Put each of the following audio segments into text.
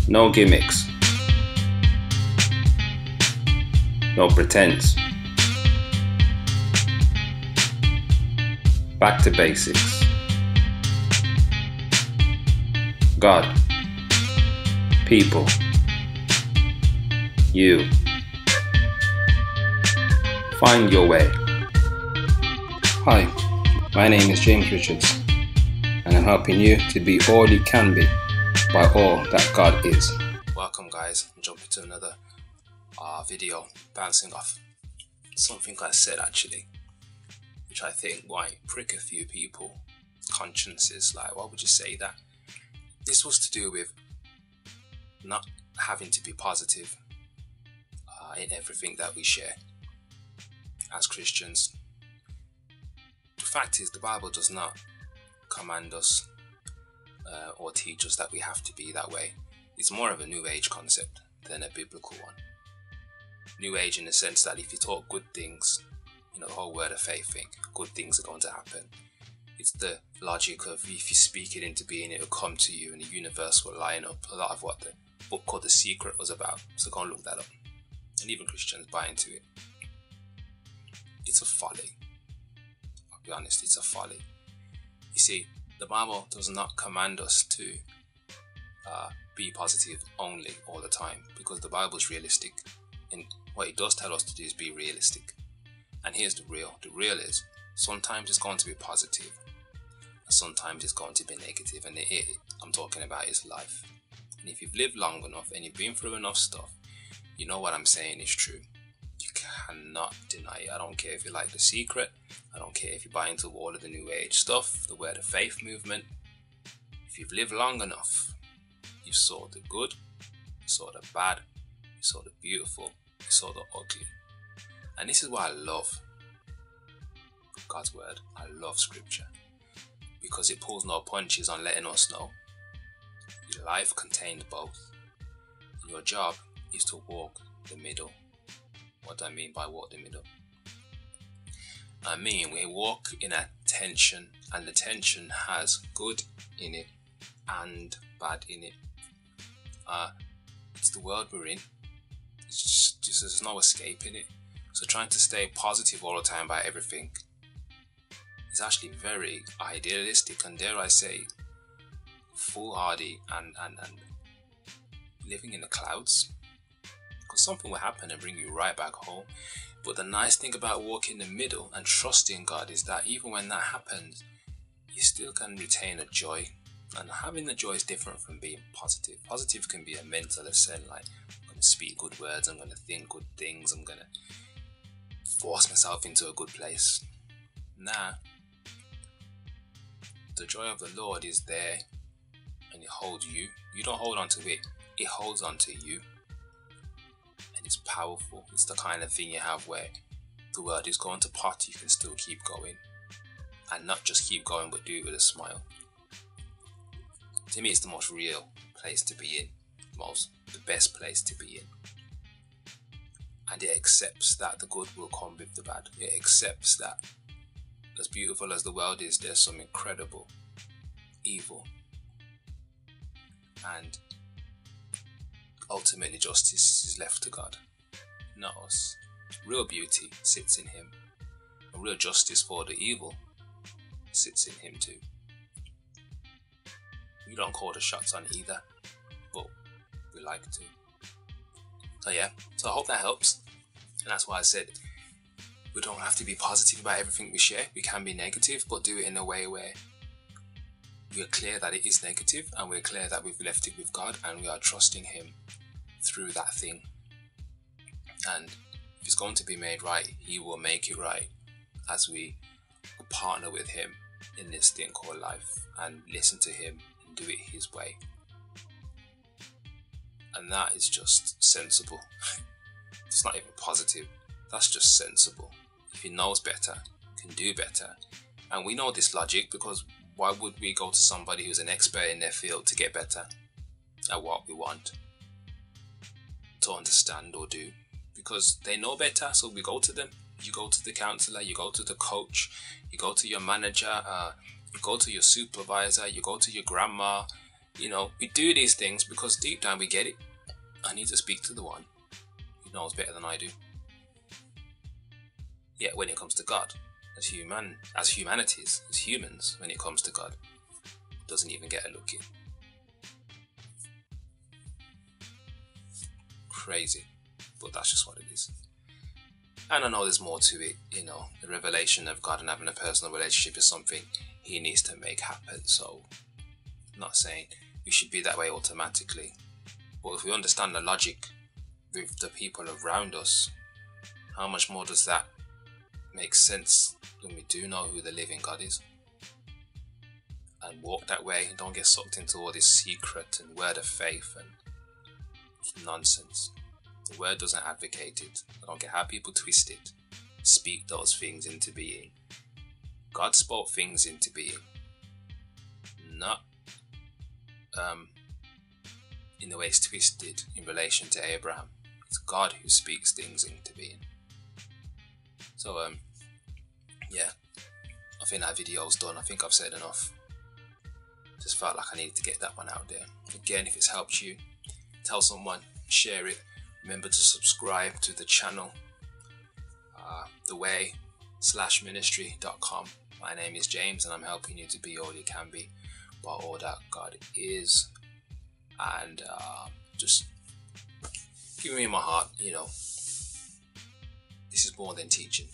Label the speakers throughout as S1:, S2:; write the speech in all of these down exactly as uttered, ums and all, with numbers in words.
S1: No gimmicks. No pretense. Back to basics. God. People. You. Find your way.
S2: Hi, my name is James Richards, and I'm helping you to be all you can be by all that God is.
S3: Welcome guys, I'm jumping to another uh, video, bouncing off something I said actually, which I think might prick a few people consciences. Like, why would you say that? This was to do with not having to be positive uh, in everything that we share as Christians. The fact is, the Bible does not command us uh, or teach us that we have to be that way. It's more of a New Age concept than a biblical one. New Age in the sense that if you talk good things, you know, the whole word of faith thing, good things are going to happen. It's the logic of if you speak it into being, it will come to you and the universe will line up. A lot of what the book called The Secret was about. So go and look that up. And even Christians buy into it. It's a folly. I'll be honest, it's a folly. You see, the Bible does not command us to uh, be positive only all the time, because the Bible is realistic. And what it does tell us to do is be realistic. And here's the real. The real is, sometimes it's going to be positive, and sometimes it's going to be negative. And it, it, I'm talking about is life. And if you've lived long enough and you've been through enough stuff, you know what I'm saying is true. You cannot deny it. I don't care if you like The Secret. I don't care if you buy into all of the New Age stuff, the Word of Faith movement. If you've lived long enough, you saw the good, you saw the bad, you saw the beautiful, you saw the ugly. And this is why I love God's Word. I love Scripture, because it pulls no punches on letting us know your life contains both. And your job is to walk the middle. What do I mean by walk the middle? I mean we walk in a tension, and the tension has good in it and bad in it. Uh, it's the world we're in. It's just, just there's no escaping it. So trying to stay positive all the time about everything is actually very idealistic, and dare I say, foolhardy and, and, and living in the clouds. Because something will happen and bring you right back home. But the nice thing about walking the middle and trusting God is that even when that happens, you still can retain a joy. And having the joy is different from being positive. Positive can be a mental ascent, like I'm going to speak good words, I'm going to think good things, I'm going to force myself into a good place. Nah. The joy of the Lord is there, and it holds you. You don't hold on to it, it holds on to you. And it's powerful. It's the kind of thing you have where the world is going to pot, you can still keep going. And not just keep going, but do it with a smile. To me, it's the most real place to be in. Most, the best place to be in. And it accepts that the good will come with the bad. It accepts that as beautiful as the world is, there's some incredible evil. And ultimately justice is left to God, not us. Real beauty sits in Him. And real justice for the evil sits in Him too. We don't call the shots on either, but we like to. So yeah, so I hope that helps. And that's why I said we don't have to be positive about everything we share. We can be negative, but do it in a way where we are clear that it is negative, and we're clear that we've left it with God and we are trusting Him through that thing. And if it's going to be made right, He will make it right as we partner with Him in this thing called life and listen to Him and do it His way. And that is just sensible. It's not even positive. That's just sensible. If He knows better, can do better. And we know this logic, because why would we go to somebody who's an expert in their field to get better at what we want to understand or do? Because they know better, so we go to them. You go to the counselor, you go to the coach, you go to your manager, uh, you go to your supervisor, you go to your grandma, You know, we do these things because deep down we get it. I need to speak to the one who knows better than I do. Yet when it comes to God, as human, as humanities, as humans, when it comes to God, doesn't even get a look in. Crazy, but that's just what it is. And I know there's more to it. You know, the revelation of God and having a personal relationship is something He needs to make happen. So, I'm not saying we should be that way automatically, but if we understand the logic with the people around us, how much more does that make sense when we do know who the living God is? And walk that way, and don't get sucked into all this secret and word of faith and nonsense. The word doesn't advocate it. I don't get how people twist it, speak those things into being. God spoke things into being, not um, in the way it's twisted in relation to Abraham. It's God who speaks things into being. So um, yeah, I think that video's done. I think I've said enough. Just felt like I needed to get that one out there. Again, if it's helped you, tell someone, share it. Remember to subscribe to the channel, uh, the way slash ministry dot com. My name is James, and I'm helping you to be all you can be by all that God is. And uh, just giving me my heart, you know, this is more than teaching.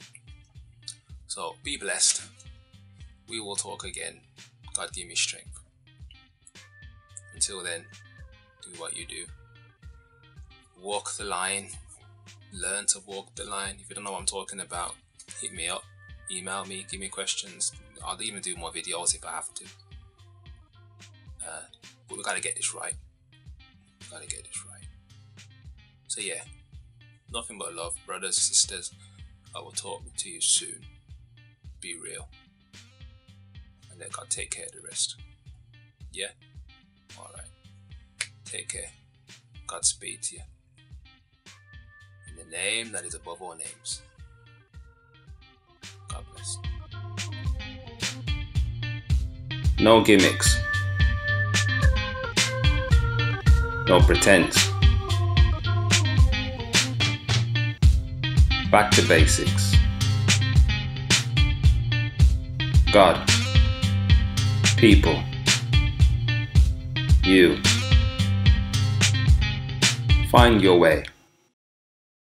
S3: So be blessed. We will talk again. God give me strength. Until then, do what you do. Walk the line. Learn to walk the line. If you don't know what I'm talking about, hit me up. Email me. Give me questions. I'll even do more videos if I have to. Uh, but we gotta get this right. We gotta get this right. So yeah, nothing but love, brothers, sisters. I will talk to you soon. Be real. And let God take care of the rest. Yeah? Alright. Take care. Godspeed to you. In the name that is above all names. God bless.
S1: No gimmicks. No pretense. Back to basics. God. People. You. Find your way.